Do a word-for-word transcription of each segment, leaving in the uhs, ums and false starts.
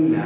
una,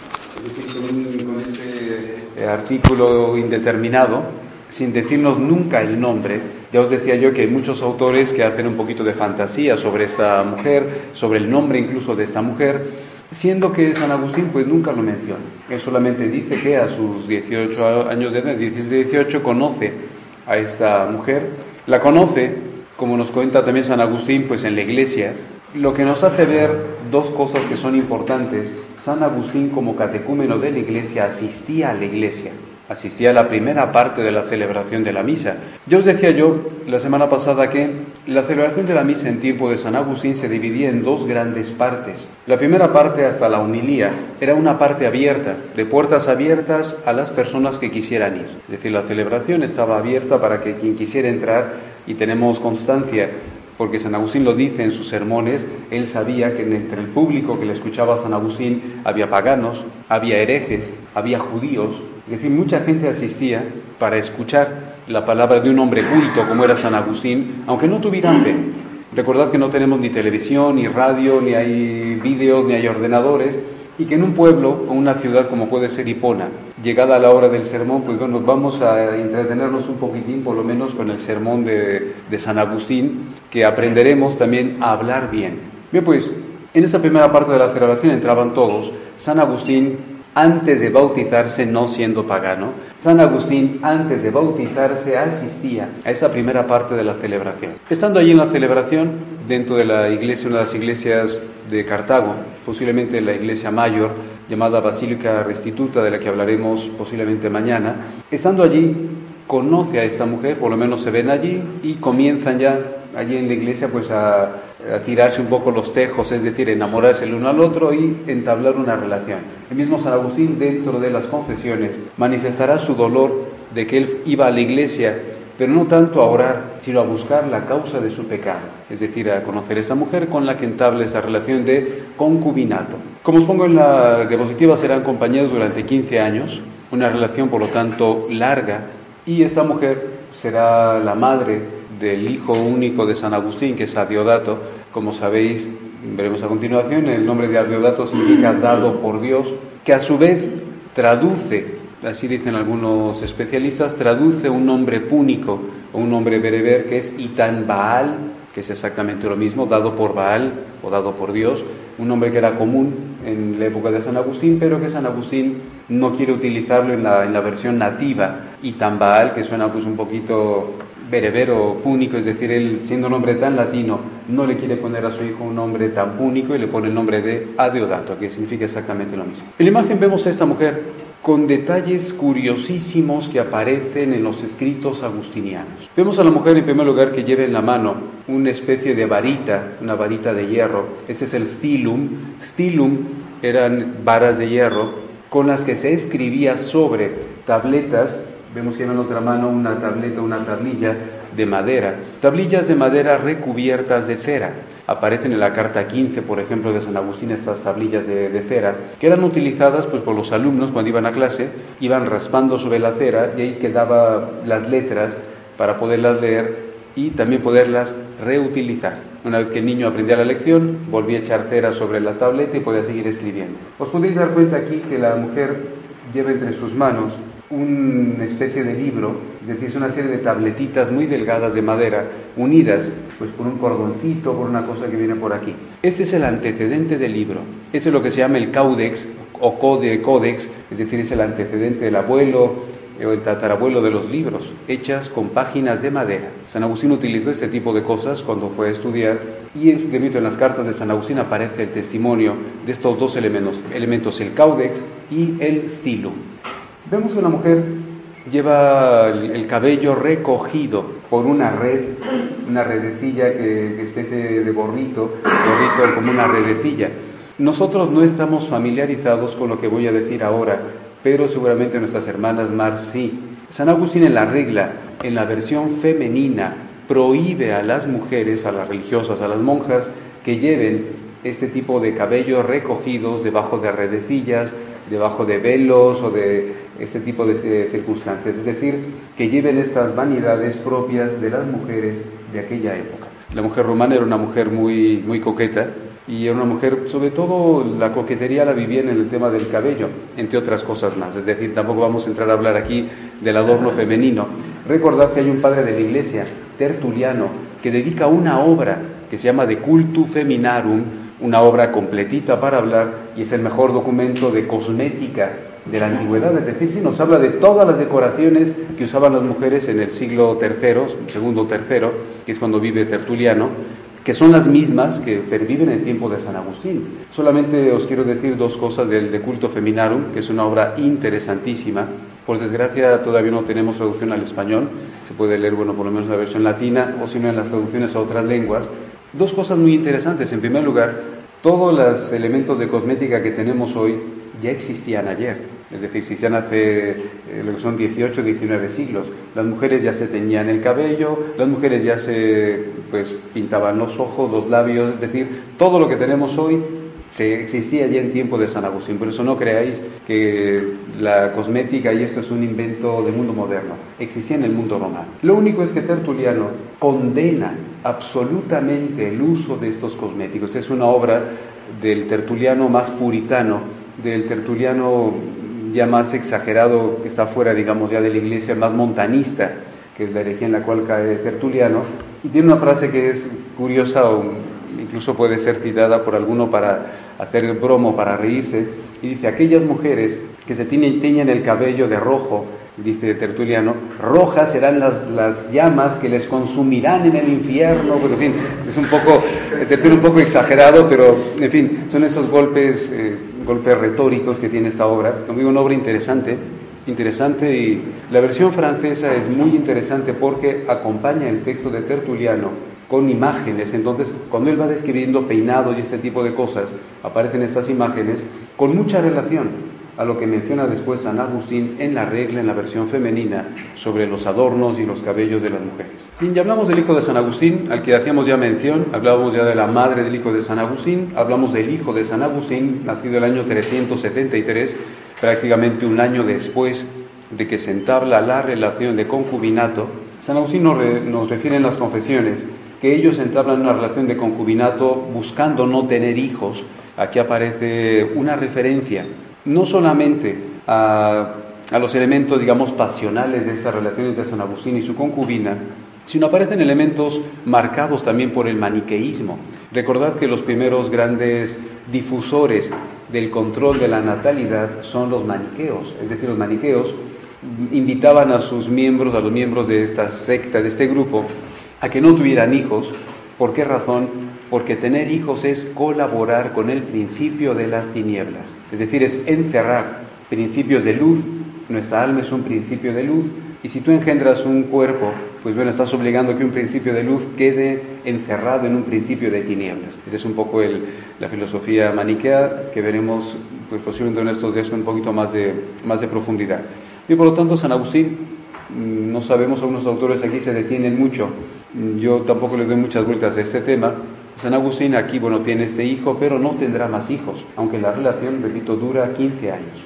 es decir, con, un, con ese artículo indeterminado, sin decirnos nunca el nombre. Ya os decía yo que hay muchos autores que hacen un poquito de fantasía sobre esta mujer, sobre el nombre incluso de esta mujer, siendo que San Agustín pues nunca lo menciona. Él solamente dice que a sus dieciocho años de edad, diecisiete, dieciocho, conoce a esta mujer. La conoce, como nos cuenta también San Agustín, pues en la iglesia, lo que nos hace ver dos cosas que son importantes. San Agustín, como catecúmeno de la iglesia, asistía a la iglesia, asistía a la primera parte de la celebración de la misa. Ya os decía yo la semana pasada que la celebración de la misa en tiempo de San Agustín se dividía en dos grandes partes. La primera parte, hasta la homilía, era una parte abierta, de puertas abiertas a las personas que quisieran ir. Es decir, la celebración estaba abierta para que quien quisiera entrar, y tenemos constancia, porque San Agustín lo dice en sus sermones, él sabía que entre el público que le escuchaba a San Agustín había paganos, había herejes, había judíos. Es decir, mucha gente asistía para escuchar la palabra de un hombre culto como era San Agustín, aunque no tuvieran fe. Recordad que no tenemos ni televisión, ni radio, ni hay vídeos, ni hay ordenadores, y que en un pueblo o una ciudad como puede ser Hipona, llegada la hora del sermón, pues bueno, vamos a entretenernos un poquitín, por lo menos con el sermón de, de San Agustín, que aprenderemos también a hablar bien. Bien, pues en esa primera parte de la celebración entraban todos. San Agustín, antes de bautizarse, no siendo pagano, San Agustín, antes de bautizarse, asistía a esa primera parte de la celebración. Estando allí en la celebración, dentro de la iglesia, una de las iglesias de Cartago, posiblemente la iglesia mayor, llamada Basílica Restituta, de la que hablaremos posiblemente mañana, estando allí, conoce a esta mujer, por lo menos se ven allí, y comienzan ya allí en la iglesia pues a, a tirarse un poco los tejos, es decir, enamorarse el uno al otro y entablar una relación. El mismo San Agustín, dentro de las confesiones, manifestará su dolor de que él iba a la iglesia, pero no tanto a orar, sino a buscar la causa de su pecado, es decir, a conocer a esa mujer con la que entabla esa relación de concubinato. Como os pongo en la diapositiva, serán compañeros durante quince años, una relación por lo tanto larga, y esta mujer será la madre del hijo único de San Agustín, que es Adiodato. Como sabéis, veremos a continuación, el nombre de Adiodato significa dado por Dios, que a su vez traduce, así dicen algunos especialistas, traduce un nombre púnico o un nombre bereber que es Itán Baal, que es exactamente lo mismo, dado por Baal o dado por Dios, un nombre que era común en la época de San Agustín, pero que San Agustín no quiere utilizarlo en la, en la versión nativa, Itán Baal, que suena pues un poquito berebero, púnico, es decir, él siendo un nombre tan latino, no le quiere poner a su hijo un nombre tan púnico y le pone el nombre de Adeodato, que significa exactamente lo mismo. En la imagen vemos a esta mujer con detalles curiosísimos que aparecen en los escritos agustinianos. Vemos a la mujer en primer lugar que lleva en la mano una especie de varita, una varita de hierro. Este es el stilum. Stilum eran varas de hierro con las que se escribía sobre tabletas. Vemos que en la otra mano una tableta, una tablilla de madera. Tablillas de madera recubiertas de cera. Aparecen en la carta quince, por ejemplo, de San Agustín, estas tablillas de, de cera, que eran utilizadas pues, por los alumnos cuando iban a clase, iban raspando sobre la cera y ahí quedaban las letras para poderlas leer y también poderlas reutilizar. Una vez que el niño aprendía la lección, volvía a echar cera sobre la tableta y podía seguir escribiendo. Os podéis dar cuenta aquí que la mujer lleva entre sus manos una especie de libro, es decir, es una serie de tabletitas muy delgadas de madera, unidas pues por un cordoncito, por una cosa que viene por aquí. Este es el antecedente del libro. Este es lo que se llama el caudex o code, códex, es decir, es el antecedente del abuelo o el tatarabuelo de los libros, hechas con páginas de madera. San Agustín utilizó este tipo de cosas cuando fue a estudiar y en, repito, en las cartas de San Agustín aparece el testimonio de estos dos elementos, elementos el caudex y el stilum. Vemos que una mujer lleva el, el cabello recogido por una red, una redecilla, que, que especie de gorrito, gorrito como una redecilla. Nosotros no estamos familiarizados con lo que voy a decir ahora, pero seguramente nuestras hermanas más sí. San Agustín en la regla, en la versión femenina, prohíbe a las mujeres, a las religiosas, a las monjas, que lleven este tipo de cabellos recogidos debajo de redecillas, debajo de velos o de este tipo de circunstancias, es decir, que lleven estas vanidades propias de las mujeres de aquella época. La mujer romana era una mujer muy, muy coqueta y era una mujer, sobre todo la coquetería la vivía en el tema del cabello, entre otras cosas más. Es decir, tampoco vamos a entrar a hablar aquí del adorno femenino. Recordad que hay un padre de la Iglesia, Tertuliano, que dedica una obra que se llama De Cultu Feminarum, una obra completita para hablar, y es el mejor documento de cosmética de la antigüedad. Es decir, sí, nos habla de todas las decoraciones que usaban las mujeres en el siglo tercero, segundo tercero, que es cuando vive Tertuliano, que son las mismas que perviven en el tiempo de San Agustín. Solamente os quiero decir dos cosas del De Culto Feminarum, que es una obra interesantísima. Por desgracia todavía no tenemos traducción al español, se puede leer, bueno, por lo menos la versión latina, o si no en las traducciones a otras lenguas. Dos cosas muy interesantes. En primer lugar, todos los elementos de cosmética que tenemos hoy ya existían ayer. Es decir, existían hace eh, lo que son dieciocho, diecinueve siglos. Las mujeres ya se teñían el cabello, las mujeres ya se pues, pintaban los ojos, los labios, es decir, todo lo que tenemos hoy se existía ya en tiempo de San Agustín. Por eso no creáis que la cosmética y esto es un invento del mundo moderno. Existía en el mundo romano. Lo único es que Tertuliano condena absolutamente el uso de estos cosméticos. Es una obra del Tertuliano más puritano, del Tertuliano ya más exagerado, que está fuera, digamos, ya de la Iglesia, más montanista, que es la herejía en la cual cae Tertuliano, y tiene una frase que es curiosa, o incluso puede ser citada por alguno para hacer bromo, para reírse, y dice: aquellas mujeres que se tiñen el cabello de rojo, dice Tertuliano, rojas serán las, las llamas que les consumirán en el infierno. Pero, en fin, es un poco, Tertuliano un poco exagerado, pero en fin, son esos golpes, eh, golpes retóricos que tiene esta obra. Como digo, una obra interesante, interesante, y la versión francesa es muy interesante porque acompaña el texto de Tertuliano con imágenes. Entonces, cuando él va describiendo peinados y este tipo de cosas, aparecen estas imágenes con mucha relación a lo que menciona después San Agustín en la regla, en la versión femenina, sobre los adornos y los cabellos de las mujeres. Bien, ya hablamos del hijo de San Agustín, al que hacíamos ya mención, hablábamos ya de la madre del hijo de San Agustín, hablamos del hijo de San Agustín, nacido el año trescientos setenta y tres, prácticamente un año después de que se entabla la relación de concubinato. San Agustín nos, re, nos refiere en las confesiones que ellos entablan una relación de concubinato buscando no tener hijos. Aquí aparece una referencia no solamente a, a los elementos, digamos, pasionales de esta relación entre San Agustín y su concubina, sino aparecen elementos marcados también por el maniqueísmo. Recordad que los primeros grandes difusores del control de la natalidad son los maniqueos, es decir, los maniqueos invitaban a sus miembros, a los miembros de esta secta, de este grupo, a que no tuvieran hijos. ¿Por qué razón? Porque tener hijos es colaborar con el principio de las tinieblas, es decir, es encerrar principios de luz. Nuestra alma es un principio de luz, y si tú engendras un cuerpo, pues bueno, estás obligando a que un principio de luz quede encerrado en un principio de tinieblas. Esa es un poco el, la filosofía maniquea, que veremos pues, posiblemente en estos días con un poquito más de, más de profundidad. Y por lo tanto, San Agustín, no sabemos, algunos autores aquí se detienen mucho, yo tampoco les doy muchas vueltas a este tema. San Agustín aquí, bueno, tiene este hijo, pero no tendrá más hijos, aunque la relación, repito, dura quince años.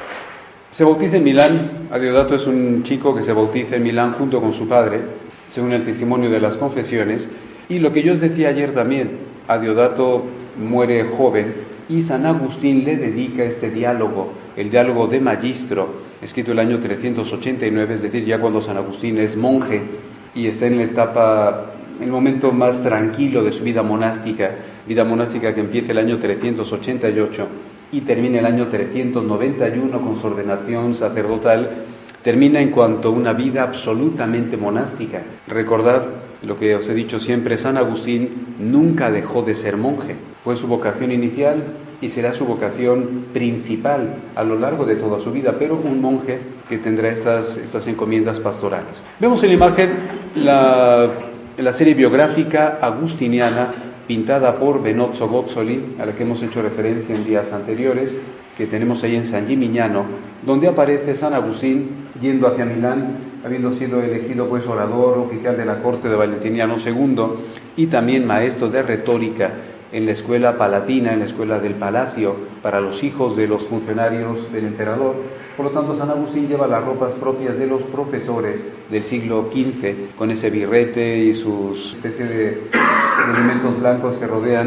Se bautiza en Milán. Adiodato es un chico que se bautiza en Milán junto con su padre, según el testimonio de las confesiones. Y lo que yo os decía ayer también, Adiodato muere joven y San Agustín le dedica este diálogo, el diálogo de Magistro, escrito el año trescientos ochenta y nueve, es decir, ya cuando San Agustín es monje y está en la etapa, el momento más tranquilo de su vida monástica, vida monástica que empieza el año trescientos ochenta y ocho y termina el año trescientos noventa y uno con su ordenación sacerdotal. Termina en cuanto a una vida absolutamente monástica. Recordad lo que os he dicho siempre, San Agustín nunca dejó de ser monje. Fue su vocación inicial y será su vocación principal a lo largo de toda su vida, pero un monje que tendrá estas, estas encomiendas pastorales. Vemos en la imagen la, la serie biográfica agustiniana pintada por Benozzo Gozzoli, a la que hemos hecho referencia en días anteriores, que tenemos ahí en San Gimignano, donde aparece San Agustín yendo hacia Milán, habiendo sido elegido pues orador oficial de la corte de Valentiniano segundo y también maestro de retórica en la escuela palatina, en la escuela del palacio, para los hijos de los funcionarios del emperador. Por lo tanto, San Agustín lleva las ropas propias de los profesores del siglo quince, con ese birrete y sus especie de, de elementos blancos que rodean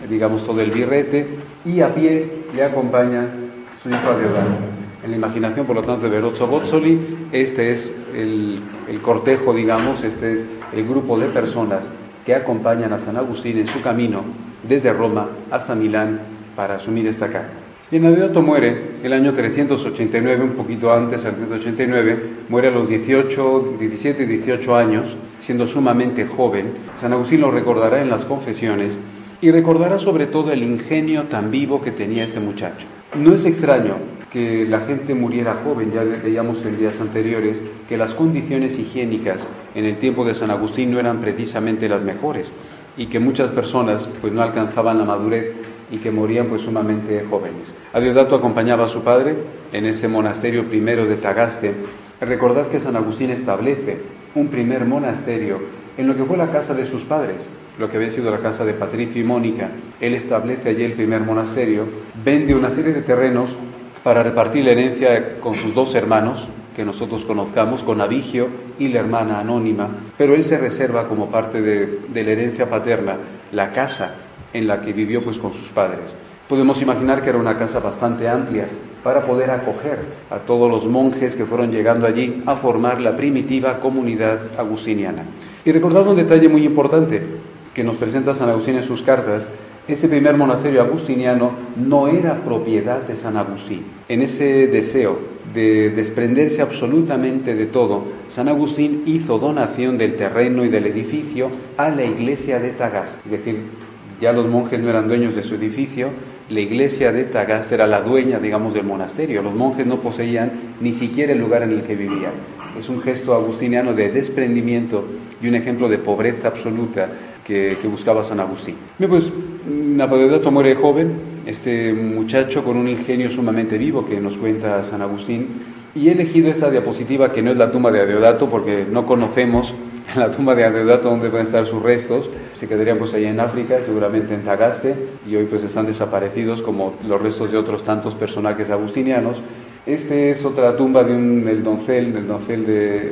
digamos, todo el birrete, y a pie le acompaña su hijo Adiodato. En la imaginación, por lo tanto, de Verozzo Gozzoli, este es el, el cortejo, digamos, este es el grupo de personas que acompañan a San Agustín en su camino desde Roma hasta Milán para asumir esta carga. Y Adiodato muere el año trescientos ochenta y nueve, un poquito antes, al trescientos ochenta y nueve, muere a los dieciocho, diecisiete y dieciocho años, siendo sumamente joven. San Agustín lo recordará en las confesiones y recordará sobre todo el ingenio tan vivo que tenía este muchacho. No es extraño que la gente muriera joven, ya veíamos en días anteriores que las condiciones higiénicas en el tiempo de San Agustín no eran precisamente las mejores y que muchas personas pues no alcanzaban la madurez y que morían pues sumamente jóvenes. Adiodato acompañaba a su padre en ese monasterio primero de Tagaste. Recordad que San Agustín establece un primer monasterio en lo que fue la casa de sus padres, lo que había sido la casa de Patricio y Mónica. Él establece allí el primer monasterio, vende una serie de terrenos para repartir la herencia con sus dos hermanos, que nosotros conozcamos, con Abigio y la hermana anónima, pero él se reserva como parte de, de la herencia paterna la casa en la que vivió pues con sus padres. Podemos imaginar que era una casa bastante amplia para poder acoger a todos los monjes que fueron llegando allí a formar la primitiva comunidad agustiniana. Y recordad un detalle muy importante que nos presenta San Agustín en sus cartas. Este primer monasterio agustiniano no era propiedad de San Agustín. En ese deseo de desprenderse absolutamente de todo, San Agustín hizo donación del terreno y del edificio a la iglesia de Tagaste. Es decir, ya los monjes no eran dueños de su edificio, la iglesia de Tagaste era la dueña, digamos, del monasterio. Los monjes no poseían ni siquiera el lugar en el que vivían. Es un gesto agustiniano de desprendimiento y un ejemplo de pobreza absoluta que, que buscaba San Agustín. Bien, pues Adiodato muere joven, este muchacho con un ingenio sumamente vivo que nos cuenta San Agustín, y he elegido esta diapositiva que no es la tumba de Adiodato porque no conocemos en la tumba de Adiodato dónde pueden estar sus restos. Se quedarían pues allá en África, seguramente en Tagaste, y hoy pues están desaparecidos como los restos de otros tantos personajes agustinianos. Este es otra tumba de un, del doncel, del doncel de,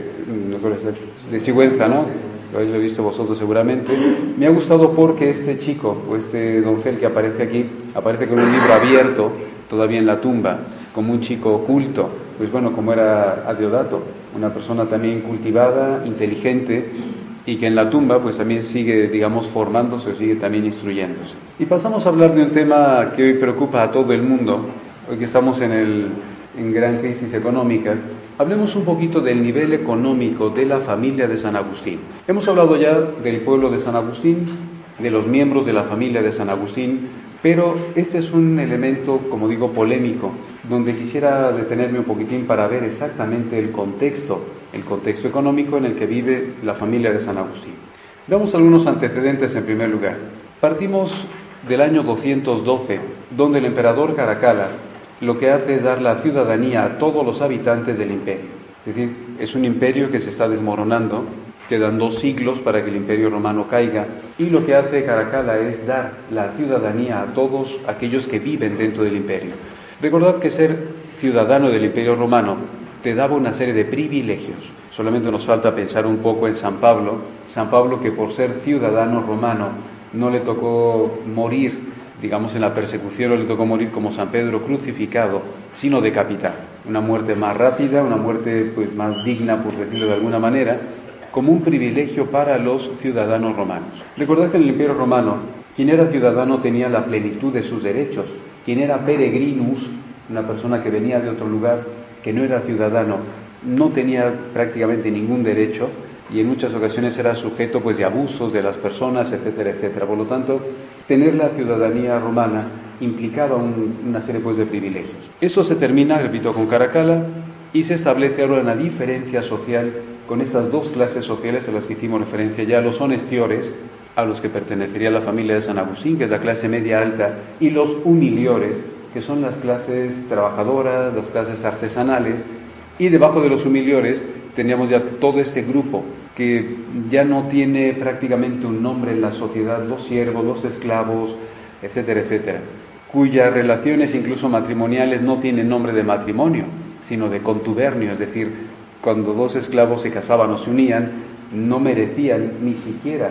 de Sigüenza, ¿no? Lo habéis visto vosotros seguramente. Me ha gustado porque este chico, o este doncel que aparece aquí, aparece con un libro abierto todavía en la tumba, como un chico culto, pues bueno, como era Adiodato, una persona también cultivada, inteligente, y que en la tumba pues también sigue, digamos, formándose o sigue también instruyéndose. Y pasamos a hablar de un tema que hoy preocupa a todo el mundo, hoy que estamos en, el, en gran crisis económica. Hablemos un poquito del nivel económico de la familia de San Agustín. Hemos hablado ya del pueblo de San Agustín, de los miembros de la familia de San Agustín, pero este es un elemento, como digo, polémico, donde quisiera detenerme un poquitín para ver exactamente el contexto, el contexto económico en el que vive la familia de San Agustín. Veamos algunos antecedentes en primer lugar. Partimos del año doscientos doce, donde el emperador Caracalla lo que hace es dar la ciudadanía a todos los habitantes del imperio. Es decir, es un imperio que se está desmoronando, quedan dos siglos para que el imperio romano caiga, y lo que hace Caracalla es dar la ciudadanía a todos aquellos que viven dentro del imperio. Recordad que ser ciudadano del imperio romano te daba una serie de privilegios. Solamente nos falta pensar un poco en San Pablo, San Pablo que por ser ciudadano romano no le tocó morir, digamos, en la persecución, no le tocó morir como San Pedro crucificado, sino decapitado. Una muerte más rápida, una muerte pues más digna, por decirlo de alguna manera, como un privilegio para los ciudadanos romanos. Recordad que en el Imperio Romano, quien era ciudadano tenía la plenitud de sus derechos. Quien era peregrinus, una persona que venía de otro lugar, que no era ciudadano, no tenía prácticamente ningún derecho y en muchas ocasiones era sujeto pues de abusos de las personas, etcétera, etcétera. Por lo tanto, tener la ciudadanía romana implicaba un, una serie pues de privilegios. Eso se termina, repito, con Caracalla, y se establece ahora una diferencia social con estas dos clases sociales a las que hicimos referencia ya, los honestiores, a los que pertenecería la familia de San Agustín, que es la clase media alta, y los humiliores, que son las clases trabajadoras, las clases artesanales, y debajo de los humiliores teníamos ya todo este grupo que ya no tiene prácticamente un nombre en la sociedad, los siervos, los esclavos, etcétera, etcétera, cuyas relaciones incluso matrimoniales no tienen nombre de matrimonio, sino de contubernio, es decir, cuando dos esclavos se casaban o se unían, no merecían ni siquiera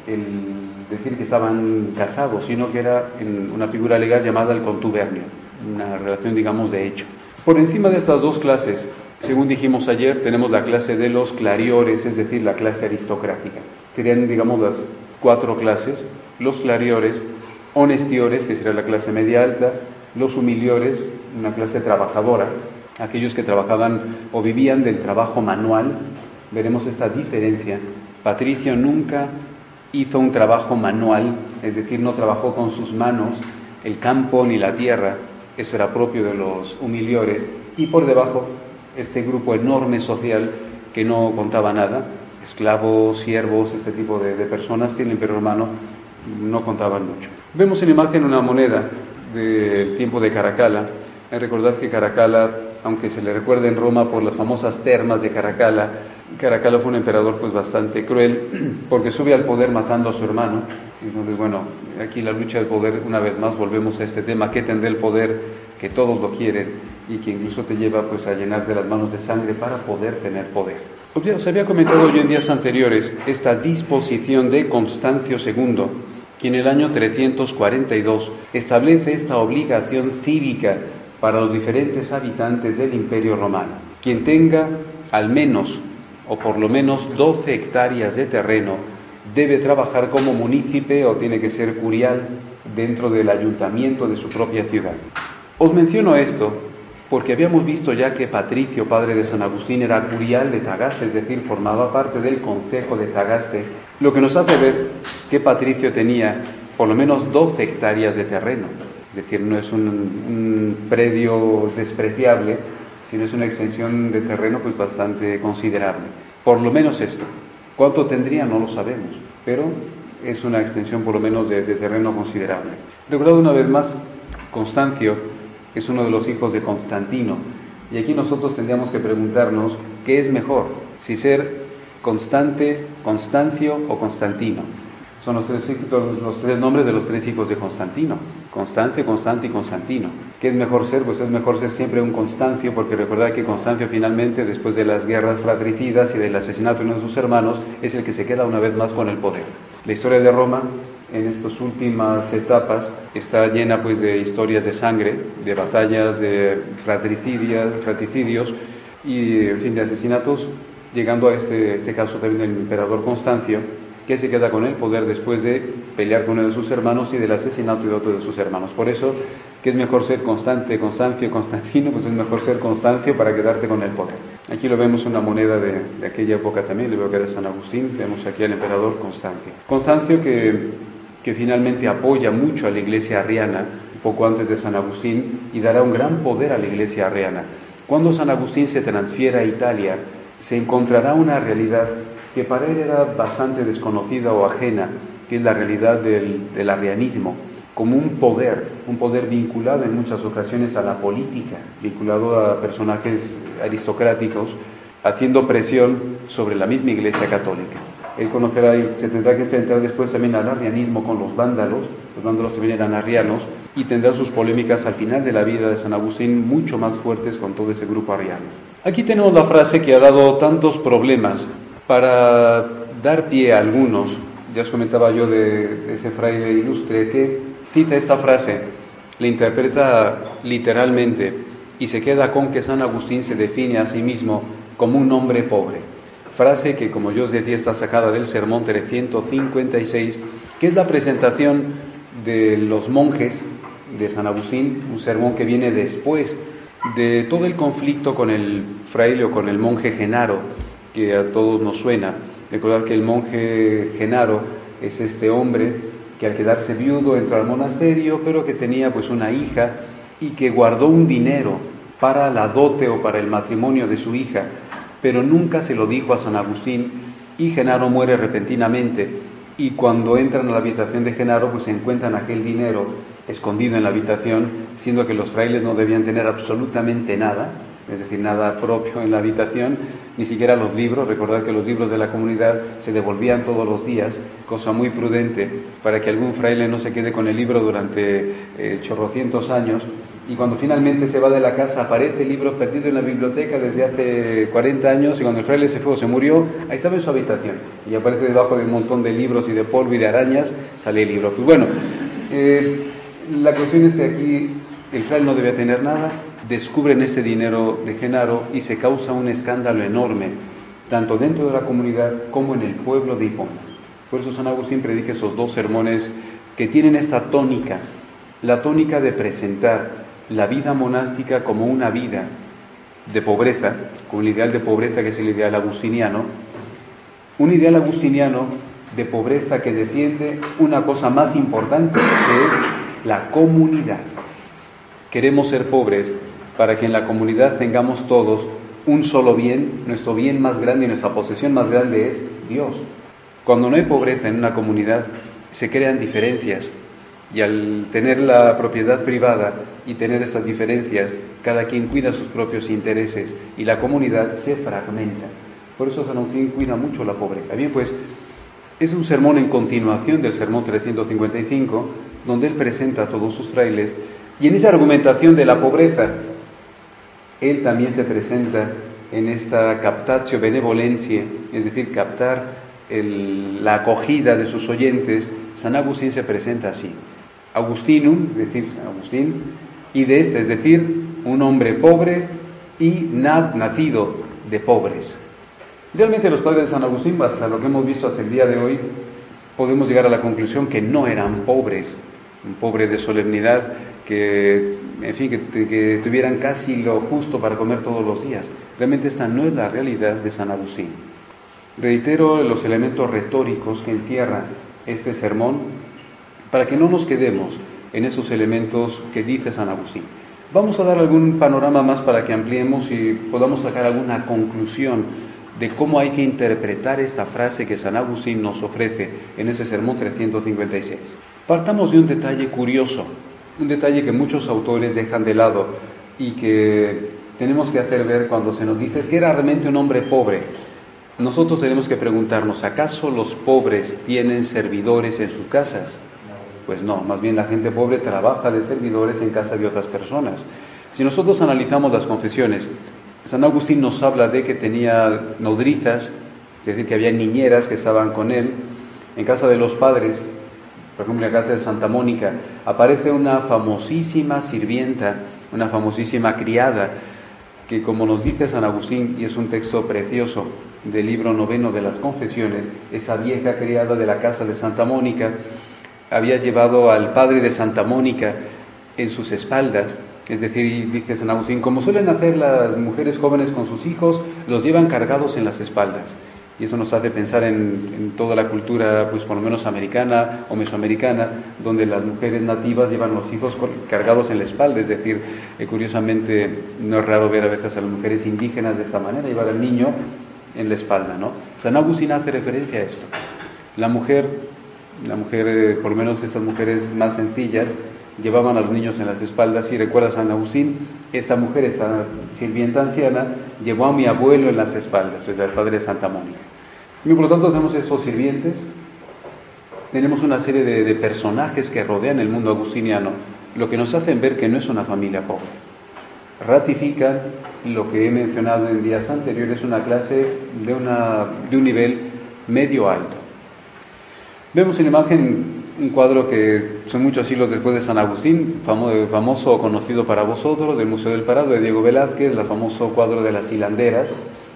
el decir que estaban casados, sino que era en una figura legal llamada el contubernio, una relación, digamos, de hecho. Por encima de estas dos clases, según dijimos ayer, tenemos la clase de los clariores, es decir, la clase aristocrática. Serían, digamos, las cuatro clases: los clariores, honestiores, que sería la clase media alta, los humiliores, una clase trabajadora, aquellos que trabajaban o vivían del trabajo manual. Veremos esta diferencia. Patricio nunca hizo un trabajo manual, es decir, no trabajó con sus manos el campo ni la tierra, eso era propio de los humiliores, y por debajo este grupo enorme social que no contaba nada, esclavos, siervos, este tipo de, de personas que en el Imperio Romano no contaban mucho. Vemos en la imagen una moneda del tiempo de Caracalla. Recordad que Caracalla, aunque se le recuerda en Roma por las famosas termas de Caracalla, Caracalla fue un emperador pues bastante cruel, porque sube al poder matando a su hermano. Entonces, bueno, aquí la lucha del poder, una vez más volvemos a este tema: ¿qué tendrá el poder? Que todos lo quieren y que incluso te lleva pues a llenarte las manos de sangre para poder tener poder. Os había comentado yo en días anteriores esta disposición de Constancio segundo, que en el año trescientos cuarenta y dos establece esta obligación cívica para los diferentes habitantes del Imperio Romano. Quien tenga al menos, o por lo menos, doce hectáreas de terreno, debe trabajar como munícipe o tiene que ser curial dentro del ayuntamiento de su propia ciudad. Os menciono esto porque habíamos visto ya que Patricio, padre de San Agustín, era curial de Tagaste, es decir, formaba parte del concejo de Tagaste, lo que nos hace ver que Patricio tenía por lo menos doce hectáreas de terreno, es decir, no es un, un predio despreciable, sino es una extensión de terreno pues bastante considerable. Por lo menos esto. ¿Cuánto tendría? No lo sabemos, pero es una extensión por lo menos de, de terreno considerable. Recordad una vez más, Constancio es uno de los hijos de Constantino, y aquí nosotros tendríamos que preguntarnos qué es mejor, si ser Constante, Constancio o Constantino. Son los tres, los, los tres nombres de los tres hijos de Constantino: Constancio, Constante y Constantino. ¿Qué es mejor ser? Pues es mejor ser siempre un Constancio, porque recordad que Constancio finalmente, después de las guerras fratricidas y del asesinato de uno de sus hermanos, es el que se queda una vez más con el poder. La historia de Roma en estas últimas etapas está llena pues de historias de sangre, de batallas, de fratricidios, fratricidios y en fin de asesinatos, llegando a este, este caso también del emperador Constancio, que se queda con el poder después de pelear con uno de sus hermanos y del asesinato de otro de sus hermanos. Por eso, ¿qué es mejor ser Constante, Constancio, Constantino? Pues es mejor ser Constancio para quedarte con el poder. Aquí lo vemos una moneda de, de aquella época también, le veo que era de San Agustín, vemos aquí al emperador Constancio. Constancio que... que finalmente apoya mucho a la iglesia arriana, poco antes de San Agustín, y dará un gran poder a la iglesia arriana. Cuando San Agustín se transfiera a Italia, se encontrará una realidad que para él era bastante desconocida o ajena, que es la realidad del, del arrianismo, como un poder, un poder vinculado en muchas ocasiones a la política, vinculado a personajes aristocráticos, haciendo presión sobre la misma iglesia católica. Él conocerá y se tendrá que enfrentar después también al arrianismo con los vándalos, los vándalos también eran arrianos, y tendrá sus polémicas al final de la vida de San Agustín mucho más fuertes con todo ese grupo arriano. Aquí tenemos la frase que ha dado tantos problemas para dar pie a algunos. Ya os comentaba yo de, de ese fraile ilustre que cita esta frase, la interpreta literalmente y se queda con que San Agustín se define a sí mismo como un hombre pobre. Frase que, como yo os decía, está sacada del Sermón trescientos cincuenta y seis, que es la presentación de los monjes de San Agustín, un sermón que viene después de todo el conflicto con el fraile o con el monje Genaro, que a todos nos suena. Recordad que el monje Genaro es este hombre que al quedarse viudo entró al monasterio, pero que tenía pues una hija y que guardó un dinero para la dote o para el matrimonio de su hija, pero nunca se lo dijo a San Agustín, y Genaro muere repentinamente, y cuando entran a la habitación de Genaro pues encuentran aquel dinero escondido en la habitación, siendo que los frailes no debían tener absolutamente nada, es decir, nada propio en la habitación, ni siquiera los libros. Recordad que los libros de la comunidad se devolvían todos los días, cosa muy prudente para que algún fraile no se quede con el libro durante eh, chorrocientos años, y cuando finalmente se va de la casa aparece el libro perdido en la biblioteca desde hace cuarenta años, y cuando el fraile se fue o se murió, ahí estaba en su habitación y aparece debajo de un montón de libros y de polvo y de arañas, sale el libro. Pues bueno, eh, la cuestión es que aquí el fraile no debía tener nada, descubren ese dinero de Genaro y se causa un escándalo enorme, tanto dentro de la comunidad como en el pueblo de Hipona. Por eso San Agustín predica esos dos sermones que tienen esta tónica, la tónica de presentar la vida monástica como una vida de pobreza, con el ideal de pobreza que es el ideal agustiniano, un ideal agustiniano de pobreza que defiende una cosa más importante, que es la comunidad. Queremos ser pobres para que en la comunidad tengamos todos un solo bien, nuestro bien más grande y nuestra posesión más grande es Dios. Cuando no hay pobreza en una comunidad, se crean diferencias, y al tener la propiedad privada y tener esas diferencias, cada quien cuida sus propios intereses y la comunidad se fragmenta. Por eso San Agustín cuida mucho la pobreza. Bien, pues es un sermón en continuación del sermón trescientos cincuenta y cinco, donde él presenta a todos sus frailes, y en esa argumentación de la pobreza, él también se presenta en esta captatio benevolentiae, es decir, captar el, la acogida de sus oyentes. San Agustín se presenta así: Augustinum, es decir, San Agustín, y de este, es decir, un hombre pobre y nacido de pobres. Realmente los padres de San Agustín, hasta lo que hemos visto hasta el día de hoy, podemos llegar a la conclusión que no eran pobres, un pobre de solemnidad, que, en fin, que, que tuvieran casi lo justo para comer todos los días. Realmente esta no es la realidad de San Agustín. Reitero los elementos retóricos que encierra este sermón, para que no nos quedemos en esos elementos que dice San Agustín. Vamos a dar algún panorama más para que ampliemos y podamos sacar alguna conclusión de cómo hay que interpretar esta frase que San Agustín nos ofrece en ese sermón trescientos cincuenta y seis. Partamos de un detalle curioso, un detalle que muchos autores dejan de lado y que tenemos que hacer ver cuando se nos dice que era realmente un hombre pobre. Nosotros tenemos que preguntarnos, ¿acaso los pobres tienen servidores en sus casas? Pues no, más bien la gente pobre trabaja de servidores en casa de otras personas. Si nosotros analizamos las confesiones, San Agustín nos habla de que tenía nodrizas, es decir, que había niñeras que estaban con él. En casa de los padres, por ejemplo en la casa de Santa Mónica, aparece una famosísima sirvienta, una famosísima criada, que como nos dice San Agustín, y es un texto precioso del libro noveno de las Confesiones, esa vieja criada de la casa de Santa Mónica había llevado al padre de Santa Mónica en sus espaldas, es decir, dice San Agustín, como suelen hacer las mujeres jóvenes con sus hijos, los llevan cargados en las espaldas. Y eso nos hace pensar en, en toda la cultura, pues por lo menos americana o mesoamericana, donde las mujeres nativas llevan los hijos cargados en la espalda. Es decir, eh, curiosamente no es raro ver a veces a las mujeres indígenas de esta manera, llevar al niño en la espalda, ¿no? San Agustín hace referencia a esto. La mujer, la mujer eh, por lo menos estas mujeres más sencillas, llevaban a los niños en las espaldas. Y recuerda San Agustín, esta mujer, esta sirvienta anciana, llevó a mi abuelo en las espaldas, es el padre de Santa Mónica. Y por lo tanto tenemos estos sirvientes, tenemos una serie de, de personajes que rodean el mundo agustiniano, lo que nos hacen ver que no es una familia pobre. Ratifican lo que he mencionado en días anteriores, una clase de, una, de un nivel medio alto. Vemos en la imagen un cuadro que son muchos siglos después de San Agustín, famoso, famoso o conocido para vosotros, del Museo del Prado, de Diego Velázquez, el famoso cuadro de las hilanderas,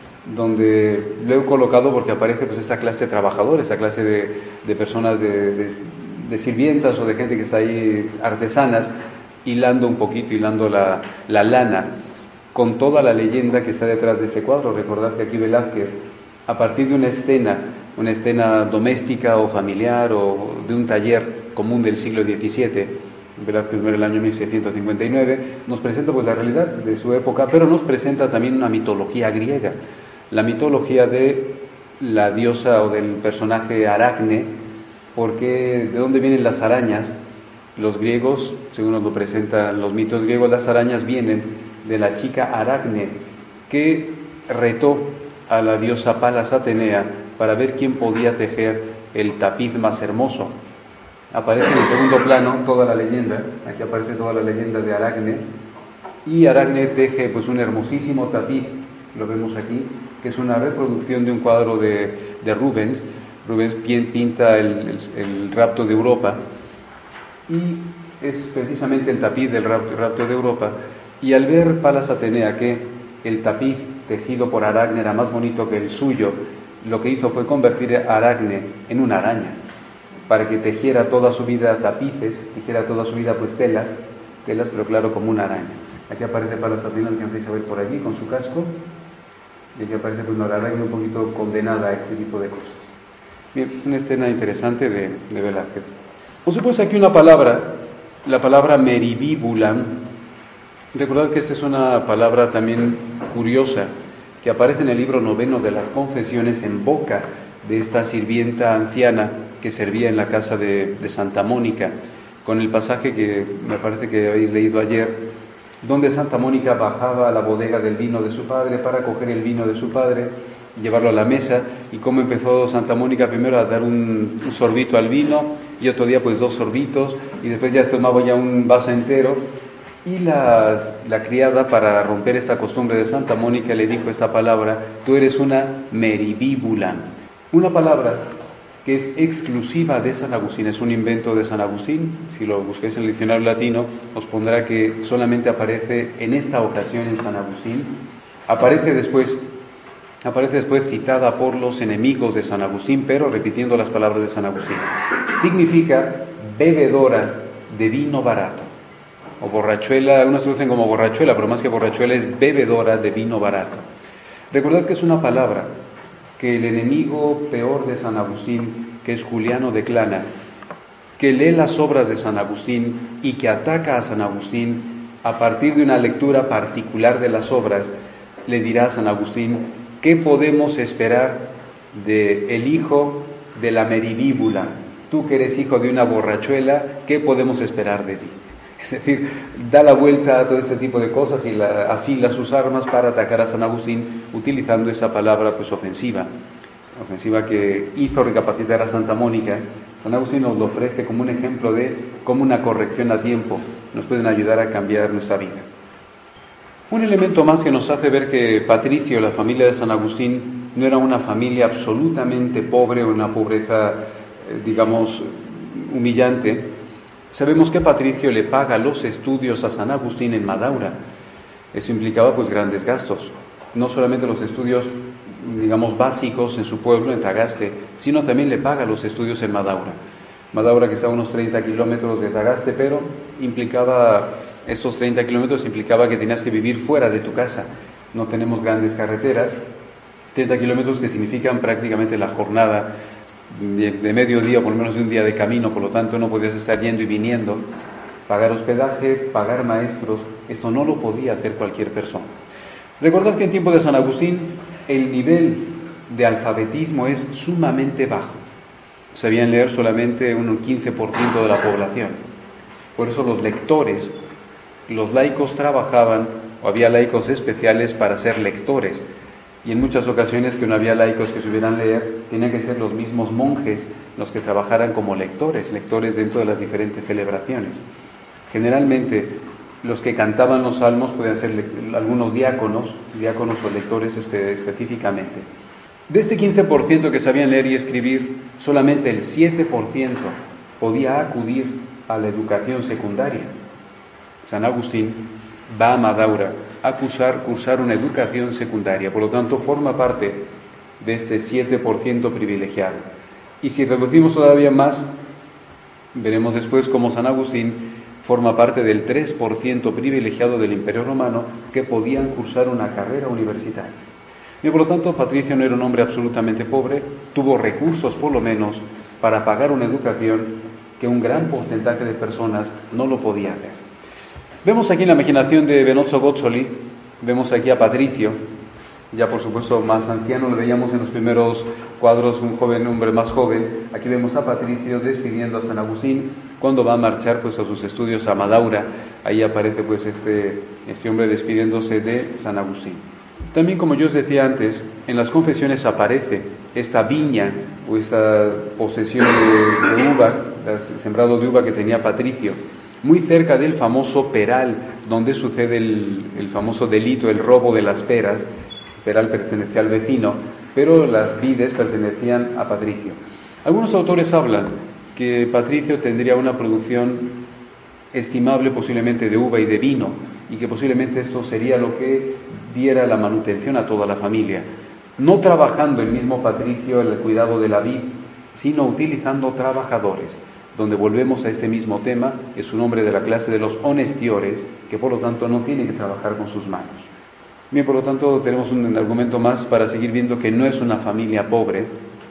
donde lo he colocado porque aparece pues esta clase de trabajadores, esa clase de, de personas, de, de, de sirvientas o de gente que está ahí, artesanas, hilando un poquito, hilando la, la lana, con toda la leyenda que está detrás de este cuadro. Recordad que aquí Velázquez, a partir de una escena, una escena doméstica o familiar o de un taller común del siglo diecisiete, Velázquez muere en el año mil seiscientos cincuenta y nueve, nos presenta pues la realidad de su época, pero nos presenta también una mitología griega, la mitología de la diosa o del personaje Aracne, porque de dónde vienen las arañas. Los griegos, según nos lo presentan los mitos griegos, las arañas vienen de la chica Aracne, que retó a la diosa Palas Atenea para ver quién podía tejer el tapiz más hermoso. Aparece en el segundo plano toda la leyenda, aquí aparece toda la leyenda de Aracne, y Aragne teje pues un hermosísimo tapiz, lo vemos aquí, que es una reproducción de un cuadro de, de Rubens. Rubens pinta el, el, el rapto de Europa, y es precisamente el tapiz del rapto, rapto de Europa. Y al ver Palas Atenea que el tapiz tejido por Aragne era más bonito que el suyo, lo que hizo fue convertir a Aragne en una araña, para que tejiera toda su vida tapices, tejiera toda su vida pues telas, telas, pero claro, como una araña. Aquí aparece Palas Atenea, que empieza a ver por allí con su casco, y aquí aparece pues una araña un poquito condenada a este tipo de cosas. Bien, una escena interesante de, de Velázquez. Os he puesto aquí una palabra, la palabra meribibulam. Recordad que esta es una palabra también curiosa, que aparece en el libro noveno de las Confesiones en boca de esta sirvienta anciana que servía en la casa de, de Santa Mónica, con el pasaje que me parece que habéis leído ayer, donde Santa Mónica bajaba a la bodega del vino de su padre para coger el vino de su padre y llevarlo a la mesa, y cómo empezó Santa Mónica primero a dar un, un sorbito al vino, y otro día pues dos sorbitos, y después ya tomaba ya un vaso entero. Y la, la criada, para romper esta costumbre de Santa Mónica, le dijo esa palabra: tú eres una meribíbula, una palabra que es exclusiva de San Agustín, es un invento de San Agustín. Si lo busquéis en el diccionario latino, os pondrá que solamente aparece en esta ocasión en San Agustín. Aparece después, aparece después citada por los enemigos de San Agustín, pero repitiendo las palabras de San Agustín. Significa bebedora de vino barato, o borrachuela. Algunos se dicen como borrachuela, pero más que borrachuela es bebedora de vino barato. Recordad que es una palabra que el enemigo peor de San Agustín, que es Juliano de Clana, que lee las obras de San Agustín y que ataca a San Agustín a partir de una lectura particular de las obras, le dirá a San Agustín: ¿qué podemos esperar del hijo de la meribíbula? Tú que eres hijo de una borrachuela, ¿qué podemos esperar de ti? Es decir, da la vuelta a todo este tipo de cosas y la, afila sus armas para atacar a San Agustín, utilizando esa palabra pues ofensiva, ofensiva que hizo recapacitar a Santa Mónica. San Agustín nos lo ofrece como un ejemplo de cómo una corrección a tiempo nos puede ayudar a cambiar nuestra vida. Un elemento más que nos hace ver que Patricio, la familia de San Agustín, no era una familia absolutamente pobre o una pobreza, digamos, humillante. Sabemos que Patricio le paga los estudios a San Agustín en Madaura. Eso implicaba pues grandes gastos, no solamente los estudios, digamos, básicos en su pueblo, en Tagaste, sino también le paga los estudios en Madaura. Madaura, que está a unos treinta kilómetros de Tagaste, pero implicaba, estos treinta kilómetros implicaba que tenías que vivir fuera de tu casa. No tenemos grandes carreteras, treinta kilómetros que significan prácticamente la jornada de, de mediodía, por lo menos de un día de camino, por lo tanto no podías estar yendo y viniendo, pagar hospedaje, pagar maestros. Esto no lo podía hacer cualquier persona. Recordad que en tiempo de San Agustín el nivel de alfabetismo es sumamente bajo. Sabían leer solamente un quince por ciento de la población. Por eso los lectores, los laicos trabajaban, o había laicos especiales para ser lectores. Y en muchas ocasiones que no había laicos que supieran leer, tenían que ser los mismos monjes los que trabajaran como lectores, lectores dentro de las diferentes celebraciones. Generalmente los que cantaban los salmos podían ser algunos diáconos, diáconos o lectores espe- específicamente. De este quince por ciento que sabían leer y escribir, solamente el siete por ciento podía acudir a la educación secundaria. San Agustín va a Madaura a cursar, cursar una educación secundaria, por lo tanto forma parte de este siete por ciento privilegiado. Y si reducimos todavía más, veremos después cómo San Agustín forma parte del tres por ciento privilegiado del Imperio Romano que podían cursar una carrera universitaria. Y por lo tanto, Patricio no era un hombre absolutamente pobre, tuvo recursos por lo menos para pagar una educación que un gran porcentaje de personas no lo podía hacer. Vemos aquí en la imaginación de Benozzo Gozzoli, vemos aquí a Patricio, ya por supuesto más anciano, lo veíamos en los primeros cuadros, un joven, un hombre más joven. Aquí vemos a Patricio despidiendo a San Agustín cuando va a marchar pues a sus estudios a Madaura. Ahí aparece pues este, este hombre despidiéndose de San Agustín. También, como yo os decía antes, en las confesiones aparece esta viña o esta posesión de, de uva, el sembrado de uva que tenía Patricio, muy cerca del famoso peral donde sucede el, el famoso delito, el robo de las peras. Peral pertenecía al vecino, pero las vides pertenecían a Patricio. Algunos autores hablan que Patricio tendría una producción estimable posiblemente de uva y de vino, y que posiblemente esto sería lo que diera la manutención a toda la familia. No trabajando el mismo Patricio en el cuidado de la vid, sino utilizando trabajadores, donde volvemos a este mismo tema, es un hombre de la clase de los honestiores, que por lo tanto no tiene que trabajar con sus manos. Bien, por lo tanto tenemos un argumento más para seguir viendo que no es una familia pobre,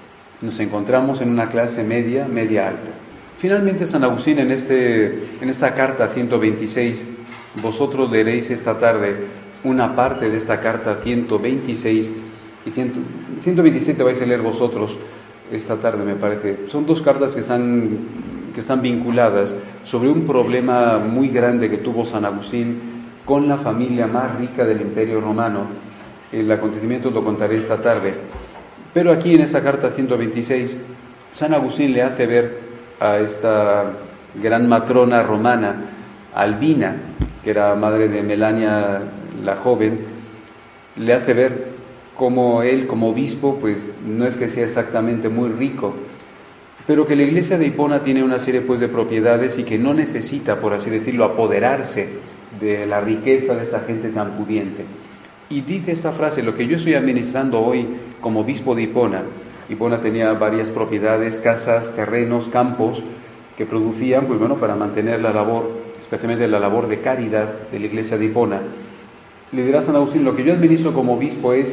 nos encontramos en una clase media, media alta. Finalmente San Agustín en, este, en esta carta ciento veintiséis, vosotros leeréis esta tarde una parte de esta carta ciento veintiséis y ciento veintisiete vais a leer vosotros esta tarde, me parece. Son dos cartas que están, que están vinculadas sobre un problema muy grande que tuvo San Agustín con la familia más rica del Imperio Romano. El acontecimiento lo contaré esta tarde. Pero aquí en esta carta ciento veintiséis, San Agustín le hace ver a esta gran matrona romana, Albina, que era madre de Melania la joven, le hace ver cómo él como obispo, pues no es que sea exactamente muy rico, pero que la iglesia de Hipona tiene una serie pues de propiedades y que no necesita, por así decirlo, apoderarse de la riqueza de esta gente tan pudiente. Y dice esta frase: lo que yo estoy administrando hoy como obispo de Hipona. Hipona tenía varias propiedades, casas, terrenos, campos, que producían, pues bueno, para mantener la labor, especialmente la labor de caridad de la iglesia de Hipona. Le dirá San Agustín: lo que yo administro como obispo es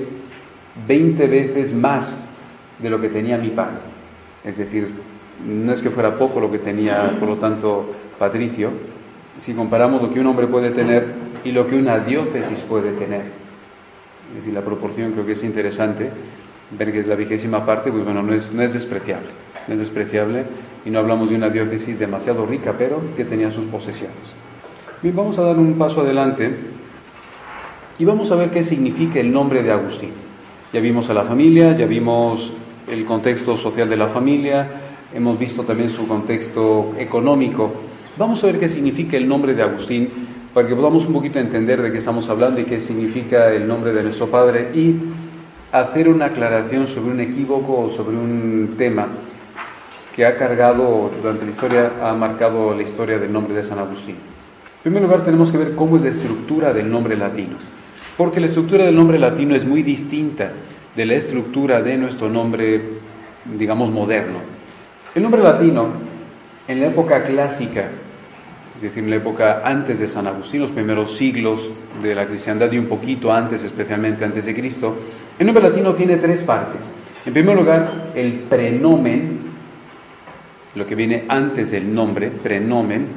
veinte veces más de lo que tenía mi padre. Es decir, no es que fuera poco lo que tenía, por lo tanto, Patricio, si comparamos lo que un hombre puede tener y lo que una diócesis puede tener. Es decir, la proporción creo que es interesante, ver que es la vigésima parte, pues bueno, no es, no es despreciable, no es despreciable, y no hablamos de una diócesis demasiado rica, pero que tenía sus posesiones. Bien, vamos a dar un paso adelante y vamos a ver qué significa el nombre de Agustín. Ya vimos a la familia, ya vimos el contexto social de la familia, hemos visto también su contexto económico. Vamos a ver qué significa el nombre de Agustín, para que podamos un poquito entender de qué estamos hablando y qué significa el nombre de nuestro Padre, y hacer una aclaración sobre un equívoco o sobre un tema que ha cargado durante la historia, ha marcado la historia del nombre de San Agustín. En primer lugar, tenemos que ver cómo es la estructura del nombre latino, porque la estructura del nombre latino es muy distinta de la estructura de nuestro nombre, digamos, moderno. El nombre latino, en la época clásica, es decir, en la época antes de San Agustín, los primeros siglos de la cristiandad y un poquito antes, especialmente antes de Cristo, el nombre latino tiene tres partes. En primer lugar, el prenomen, lo que viene antes del nombre, prenomen,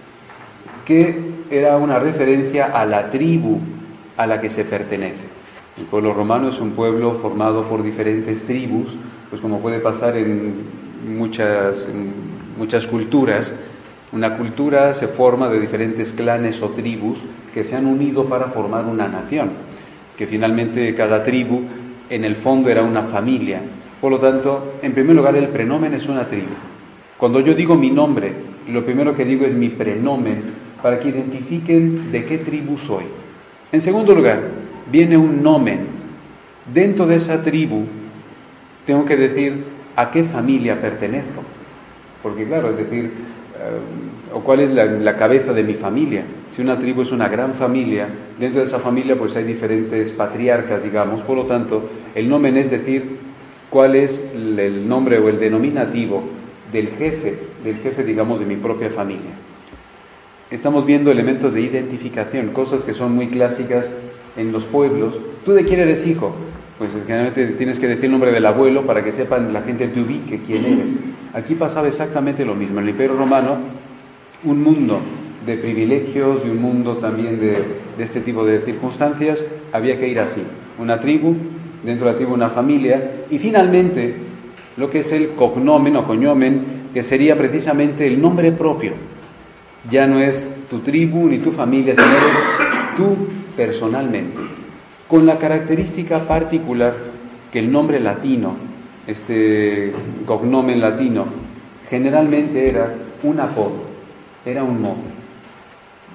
que era una referencia a la tribu a la que se pertenece. El pueblo romano es un pueblo formado por diferentes tribus, pues como puede pasar en muchas, en muchas culturas. Una cultura se forma de diferentes clanes o tribus que se han unido para formar una nación, que finalmente cada tribu en el fondo era una familia. Por lo tanto, en primer lugar, el prenomen es una tribu. Cuando yo digo mi nombre, lo primero que digo es mi prenomen, para que identifiquen de qué tribu soy. En segundo lugar, viene un nomen. Dentro de esa tribu tengo que decir a qué familia pertenezco. Porque claro, es decir, o cuál es la, la cabeza de mi familia. Si una tribu es una gran familia, dentro de esa familia pues hay diferentes patriarcas, digamos. Por lo tanto, el nomen es decir cuál es el nombre o el denominativo del jefe, del jefe, digamos, de mi propia familia. Estamos viendo elementos de identificación, cosas que son muy clásicas en los pueblos. ¿Tú de quién eres hijo? Pues generalmente tienes que decir el nombre del abuelo para que sepan, la gente te ubique quién eres. Aquí pasaba exactamente lo mismo. En el Imperio Romano, un mundo de privilegios y un mundo también de, de este tipo de circunstancias, había que ir así. Una tribu, dentro de la tribu una familia, y finalmente lo que es el cognomen o coñomen, que sería precisamente el nombre propio. Ya no es tu tribu ni tu familia, sino eres tú personalmente, con la característica particular que el nombre latino, este cognomen latino, generalmente era un apodo, era un nombre.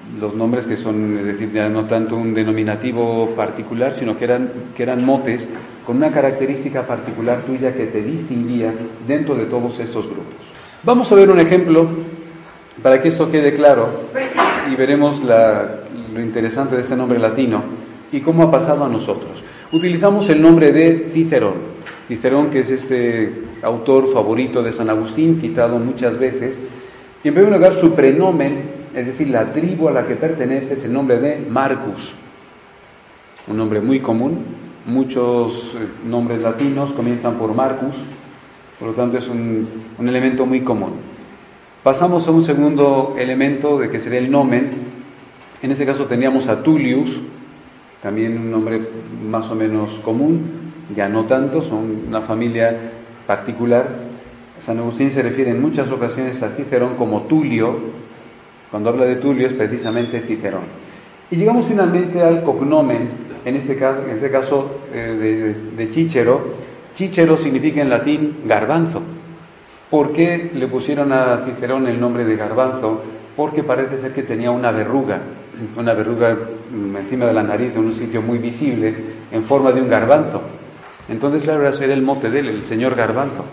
los nombres que son, es decir, ya no tanto un denominativo particular, sino que eran, que eran motes con una característica particular tuya que te distinguía dentro de todos estos grupos. Vamos a ver un ejemplo para que esto quede claro y veremos la, lo interesante de este nombre latino y cómo ha pasado a nosotros. Utilizamos el nombre de Cicerón. Cicerón, que es este autor favorito de San Agustín, citado muchas veces. Y en primer lugar, su prenomen, es decir, la tribu a la que pertenece, es el nombre de Marcus. Un nombre muy común. Muchos nombres latinos comienzan por Marcus, por lo tanto es un, un elemento muy común. Pasamos a un segundo elemento, de que sería el nomen. En ese caso tendríamos a Tullius, también un nombre más o menos común, ya no tanto, son una familia particular. San Agustín se refiere en muchas ocasiones a Cicerón como Tulio. Cuando habla de Tulio es precisamente Cicerón. Y llegamos finalmente al cognomen, en ese caso, en ese caso eh, de, de Cícero. Cícero significa en latín garbanzo. ¿Por qué le pusieron a Cicerón el nombre de garbanzo? Porque parece ser que tenía una verruga, una verruga encima de la nariz, en un sitio muy visible, en forma de un garbanzo. Entonces, claro, era el mote de él, el señor Garbanzo.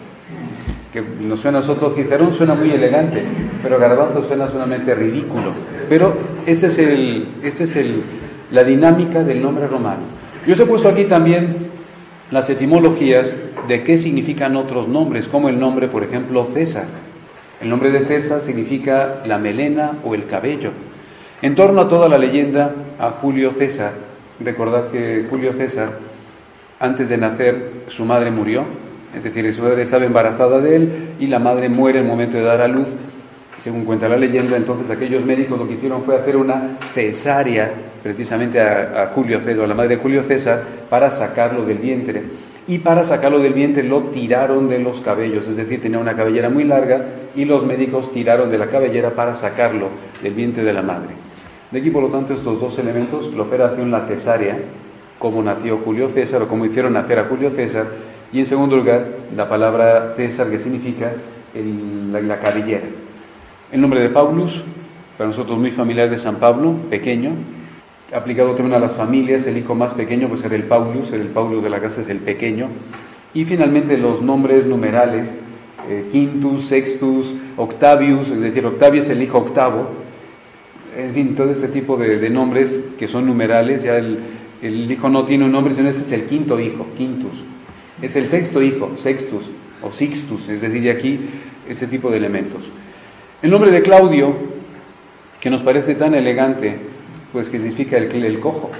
Que nos suena a nosotros, Cicerón suena muy elegante, pero Garbanzo suena solamente ridículo. Pero esa es, el, ese es el, la dinámica del nombre romano. Yo os he puesto aquí también las etimologías de qué significan otros nombres, como el nombre, por ejemplo, César. El nombre de César significa la melena o el cabello. En torno a toda la leyenda a Julio César, recordad que Julio César, antes de nacer, su madre murió. Es decir, su madre estaba embarazada de él y la madre muere en el momento de dar a luz. Según cuenta la leyenda, entonces aquellos médicos lo que hicieron fue hacer una cesárea precisamente a, a Julio César, a la madre de Julio César, para sacarlo del vientre. Y para sacarlo del vientre lo tiraron de los cabellos, es decir, tenía una cabellera muy larga y los médicos tiraron de la cabellera para sacarlo del vientre de la madre. De aquí, por lo tanto, estos dos elementos, la operación, la cesárea, cómo nació Julio César o cómo hicieron nacer a Julio César, y en segundo lugar, la palabra César, que significa el, la, la cabellera. El nombre de Paulus, para nosotros muy familiar, de San Pablo, pequeño, aplicado también a las familias. El hijo más pequeño pues era el Paulus, el Paulus de la casa es el pequeño. Y finalmente los nombres numerales, eh, Quintus, Sextus, Octavius, es decir, Octavio es el hijo octavo. En fin, todo ese tipo de, de nombres que son numerales. Ya el, el hijo no tiene un nombre, sino ese es el quinto hijo, Quintus. Es el sexto hijo, Sextus o Sixtus, es decir, de aquí ese tipo de elementos. El nombre de Claudio, que nos parece tan elegante, pues que significa el, el cojo,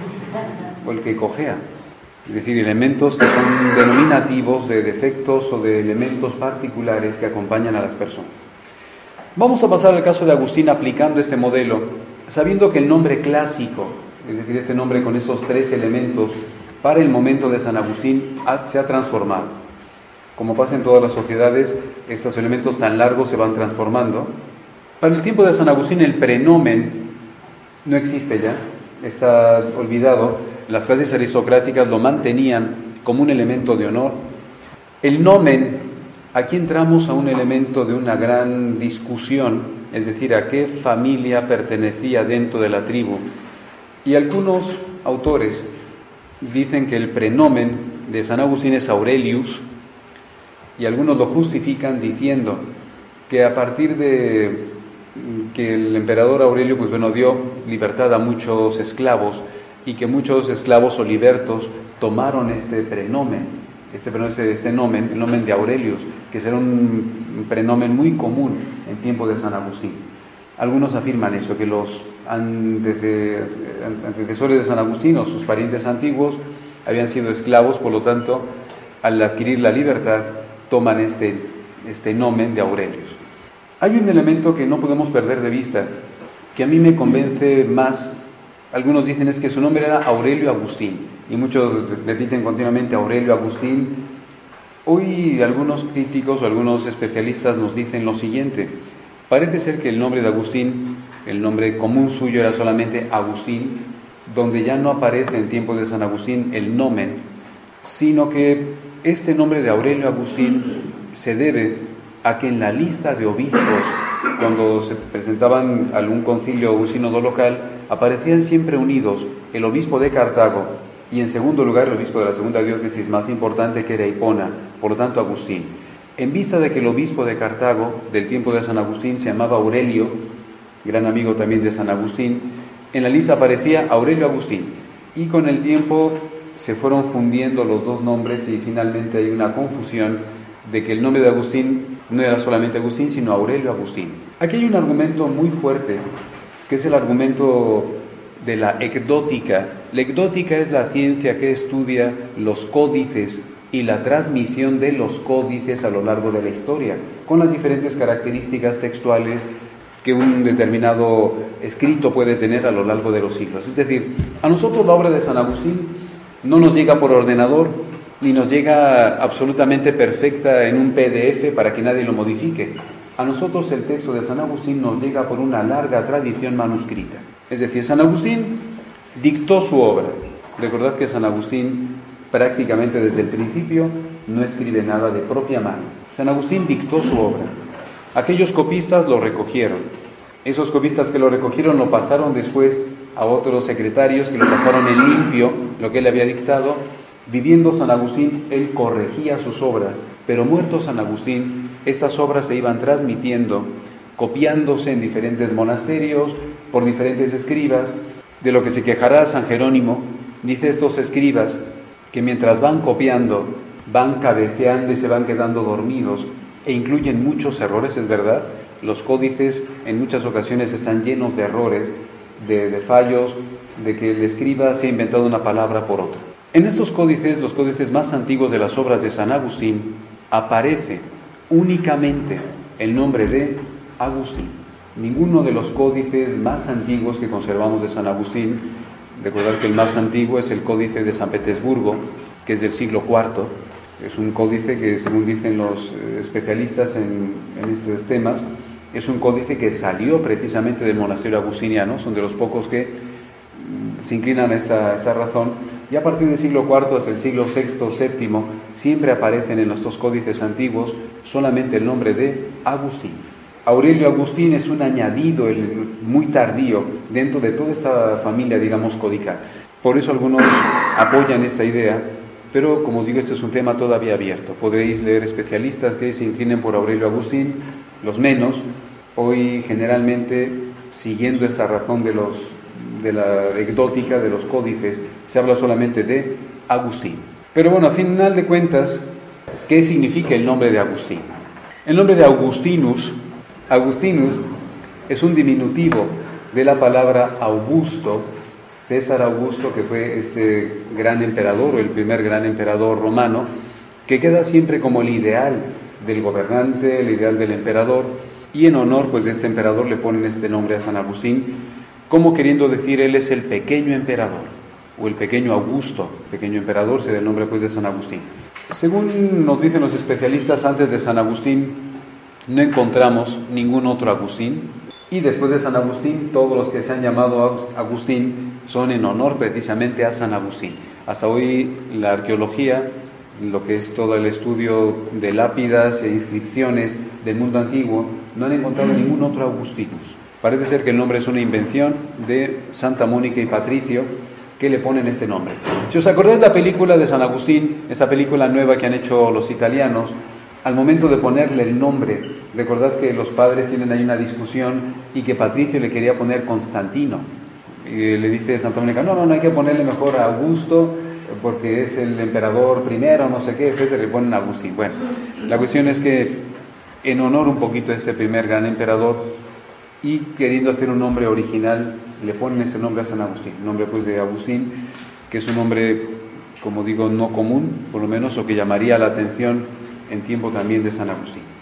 o el que cojea. Es decir, elementos que son denominativos de defectos o de elementos particulares que acompañan a las personas. Vamos a pasar al caso de Agustín aplicando este modelo, sabiendo que el nombre clásico, es decir, este nombre con estos tres elementos, para el momento de San Agustín se ha transformado. Como pasa en todas las sociedades, estos elementos tan largos se van transformando. Para el tiempo de San Agustín el prenomen no existe ya, está olvidado. Las clases aristocráticas lo mantenían como un elemento de honor. El nomen, aquí entramos a un elemento de una gran discusión, es decir, a qué familia pertenecía dentro de la tribu. Y algunos autores dicen que el prenomen de San Agustín es Aurelius, y algunos lo justifican diciendo que a partir de que el emperador Aurelio pues bueno, dio libertad a muchos esclavos, y que muchos esclavos o libertos tomaron este prenomen, este, este, este nomen, el nomen de Aurelius, que será un prenomen muy común en tiempo de San Agustín. Algunos afirman eso, que los antecesores de San Agustín o sus parientes antiguos habían sido esclavos, por lo tanto, al adquirir la libertad, toman este, este nomen de Aurelius. Hay un elemento que no podemos perder de vista, que a mí me convence más. Algunos dicen es que su nombre era Aurelio Agustín, y muchos repiten continuamente Aurelio Agustín. Hoy algunos críticos o algunos especialistas nos dicen lo siguiente: parece ser que el nombre de Agustín, el nombre común suyo era solamente Agustín, donde ya no aparece en tiempos de San Agustín el nomen, sino que este nombre de Aurelio Agustín se debe a que en la lista de obispos cuando se presentaban algún concilio o un sínodo local, aparecían siempre unidos el obispo de Cartago y en segundo lugar el obispo de la segunda diócesis más importante, que era Hipona, por lo tanto Agustín. En vista de que el obispo de Cartago del tiempo de San Agustín se llamaba Aurelio, gran amigo también de San Agustín, en la lista aparecía Aurelio Agustín, y con el tiempo se fueron fundiendo los dos nombres y finalmente hay una confusión de que el nombre de Agustín no era solamente Agustín, sino Aurelio Agustín. Aquí hay un argumento muy fuerte, que es el argumento de la ecdótica. La ecdótica es la ciencia que estudia los códices y la transmisión de los códices a lo largo de la historia, con las diferentes características textuales que un determinado escrito puede tener a lo largo de los siglos. Es decir, a nosotros la obra de San Agustín no nos llega por ordenador, ni nos llega absolutamente perfecta en un P D F para que nadie lo modifique. A nosotros el texto de San Agustín nos llega por una larga tradición manuscrita. Es decir, San Agustín dictó su obra. Recordad que San Agustín prácticamente desde el principio no escribe nada de propia mano. San Agustín dictó su obra. Aquellos copistas lo recogieron. Esos copistas que lo recogieron lo pasaron después a otros secretarios que lo pasaron en limpio, lo que él había dictado. Viviendo San Agustín, él corregía sus obras, pero muerto San Agustín, estas obras se iban transmitiendo, copiándose en diferentes monasterios, por diferentes escribas. De lo que se quejará San Jerónimo, dice estos escribas que mientras van copiando, van cabeceando y se van quedando dormidos, e incluyen muchos errores, es verdad. Los códices en muchas ocasiones están llenos de errores, de, de fallos, de que el escriba se ha inventado una palabra por otra. En estos códices, los códices más antiguos de las obras de San Agustín, aparece únicamente el nombre de Agustín. Ninguno de los códices más antiguos que conservamos de San Agustín, recordad que el más antiguo es el Códice de San Petersburgo, que es del siglo cuarto, es un códice que, según dicen los especialistas en, en estos temas, es un códice que salió precisamente del monasterio agustiniano, son de los pocos que se inclinan a esta, a esta razón, y a partir del siglo cuarto hasta el siglo sexto, séptimo, siempre aparecen en estos códices antiguos solamente el nombre de Agustín. Aurelio Agustín es un añadido el, muy tardío dentro de toda esta familia, digamos, codical. Por eso algunos apoyan esta idea, pero como os digo, este es un tema todavía abierto. Podréis leer especialistas que se inclinen por Aurelio Agustín, los menos. Hoy generalmente, siguiendo esta razón de, los, de la ecdótica, de los códices, se habla solamente de Agustín. Pero bueno, a final de cuentas, ¿qué significa el nombre de Agustín? El nombre de Augustinus, Augustinus es un diminutivo de la palabra Augusto, César Augusto, que fue este gran emperador, o el primer gran emperador romano, que queda siempre como el ideal del gobernante, el ideal del emperador, y en honor pues de este emperador le ponen este nombre a San Agustín, como queriendo decir él es el pequeño emperador, o el pequeño Augusto, pequeño emperador, será el nombre pues de San Agustín. Según nos dicen los especialistas, antes de San Agustín no encontramos ningún otro Agustín, y después de San Agustín todos los que se han llamado Agustín son en honor precisamente a San Agustín. Hasta hoy la arqueología, lo que es todo el estudio de lápidas e inscripciones del mundo antiguo, no han encontrado ningún otro Augustinus. Parece ser que el nombre es una invención de Santa Mónica y Patricio, que le ponen este nombre. Si os acordáis de la película de San Agustín, esa película nueva que han hecho los italianos, al momento de ponerle el nombre, recordad que los padres tienen ahí una discusión y que Patricio le quería poner Constantino. Y le dice Santa Mónica, no, no, no hay que ponerle mejor a Augusto porque es el emperador primero, no sé qué, etcétera, le ponen Agustín. Bueno, la cuestión es que en honor un poquito a ese primer gran emperador y queriendo hacer un nombre original, le ponen ese nombre a San Agustín, el nombre pues de Agustín, que es un nombre, como digo, no común, por lo menos, o que llamaría la atención en tiempo también de San Agustín.